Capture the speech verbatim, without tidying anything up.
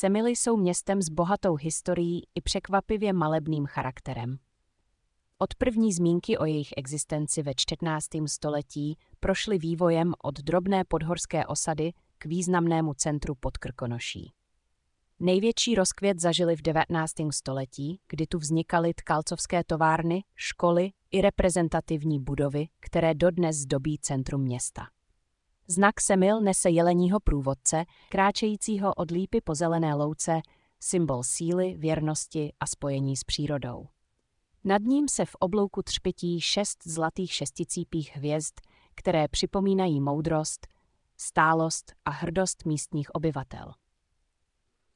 Semily jsou městem s bohatou historií i překvapivě malebným charakterem. Od první zmínky o jejich existenci ve čtrnáctém století prošly vývojem od drobné podhorské osady k významnému centru pod Krkonoší. Největší rozkvět zažili v devatenáctém století, kdy tu vznikaly tkalcovské továrny, školy i reprezentativní budovy, které dodnes zdobí centrum města. Znak Semil nese jeleního průvodce, kráčejícího od lípy po zelené louce, symbol síly, věrnosti a spojení s přírodou. Nad ním se v oblouku třpytí šest zlatých šesticípých hvězd, které připomínají moudrost, stálost a hrdost místních obyvatel.